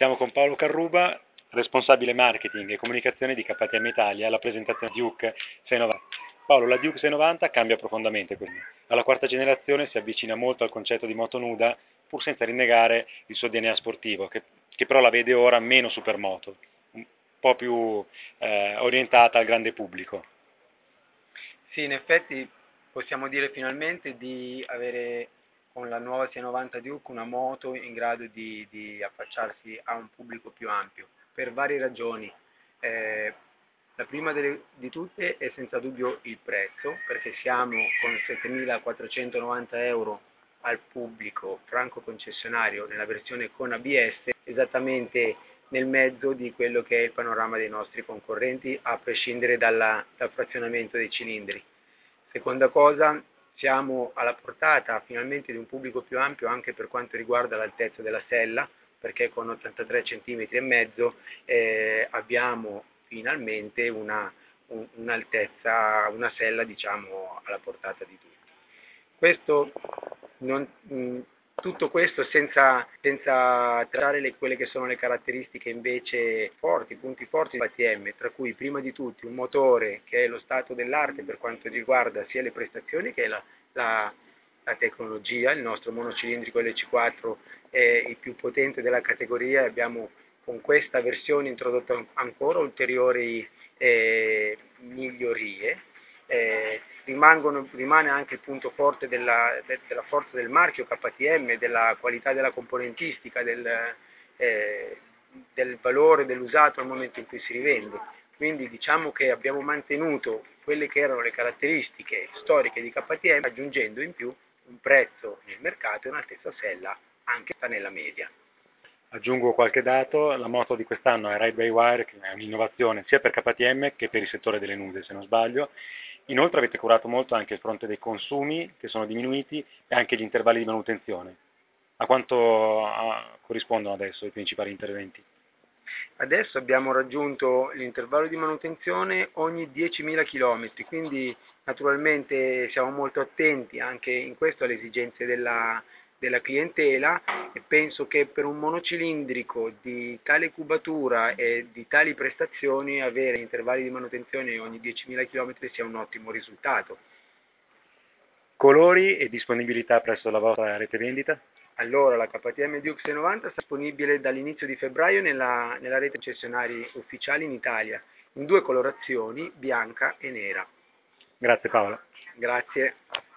Siamo con Paolo Carruba, responsabile marketing e comunicazione di KTM Italia, alla presentazione Duke 690. Paolo, la Duke 690 cambia profondamente quindi. Alla quarta generazione si avvicina molto al concetto di moto nuda, pur senza rinnegare il suo DNA sportivo, che però la vede ora meno supermoto, un po' più orientata al grande pubblico. Sì, in effetti possiamo dire finalmente di avere con la nuova 690 Duke una moto in grado di affacciarsi a un pubblico più ampio, per varie ragioni. La prima di tutte è senza dubbio il prezzo, perché siamo con 7.490 euro al pubblico franco concessionario nella versione con ABS, esattamente nel mezzo di quello che è il panorama dei nostri concorrenti, a prescindere dal frazionamento dei cilindri. Seconda cosa, siamo alla portata finalmente di un pubblico più ampio anche per quanto riguarda l'altezza della sella, perché con 83 cm e mezzo abbiamo finalmente un'altezza, una sella diciamo alla portata di tutti. Questo non, tutto questo senza trarre quelle che sono le caratteristiche invece forti, punti forti di KTM, tra cui prima di tutti un motore che è lo stato dell'arte per quanto riguarda sia le prestazioni che la tecnologia. Il nostro monocilindrico LC4 è il più potente della categoria e abbiamo con questa versione introdotto ancora ulteriori migliorie. Rimane anche il punto forte della forza del marchio KTM, della qualità della componentistica, del valore dell'usato al momento in cui si rivende. Quindi diciamo che abbiamo mantenuto quelle che erano le caratteristiche storiche di KTM, aggiungendo in più un prezzo nel mercato e un'altezza sella anche nella media. Aggiungo qualche dato, la moto di quest'anno è Ride by Wire, che è un'innovazione sia per KTM che per il settore delle nude, se non sbaglio. Inoltre avete curato molto anche il fronte dei consumi, che sono diminuiti, e anche gli intervalli di manutenzione. A quanto corrispondono adesso i principali interventi? Adesso abbiamo raggiunto l'intervallo di manutenzione ogni 10.000 km, quindi naturalmente siamo molto attenti anche in questo alle esigenze della clientela e penso che per un monocilindrico di tale cubatura e di tali prestazioni avere intervalli di manutenzione ogni 10.000 km sia un ottimo risultato. Colori e disponibilità presso la vostra rete vendita? Allora, la KTM Duke 690 sarà disponibile dall'inizio di febbraio nella rete concessionari ufficiali in Italia, in due colorazioni, bianca e nera. Grazie Paolo. Grazie.